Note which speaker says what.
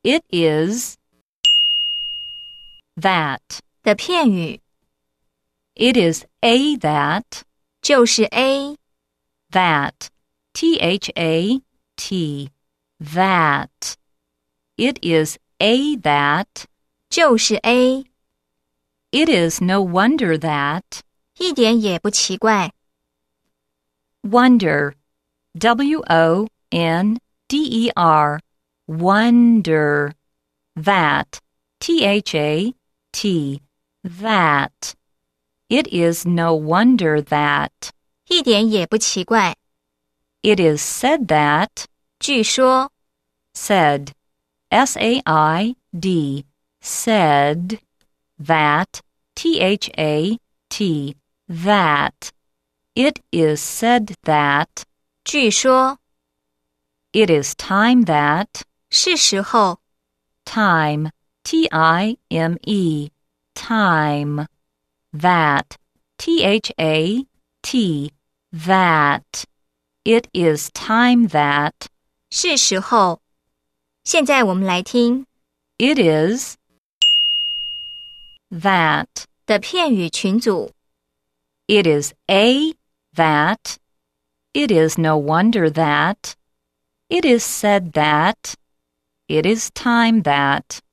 Speaker 1: It is that
Speaker 2: 的片语
Speaker 1: It is a that
Speaker 2: 就是 A，
Speaker 1: that T-H-A-T that It is a that
Speaker 2: 就是 A，
Speaker 1: It is no wonder that
Speaker 2: 一点也不奇怪。
Speaker 1: Wonder W-O-N-D-E-R Wonder That T-H-A-T That It is no wonder that
Speaker 2: 一点也不奇怪。
Speaker 1: It is said that
Speaker 2: 据说
Speaker 1: said S-A-I-D said that T-H-A-T that It is said that
Speaker 2: 据说
Speaker 1: It is time that
Speaker 2: 是时候
Speaker 1: time T-I-M-E time that T-H-A-T that It is time that
Speaker 2: 是时候。现在我们来听
Speaker 1: It is that
Speaker 2: 的片语群组。
Speaker 1: It is a that It is no wonder that It is said that It is time that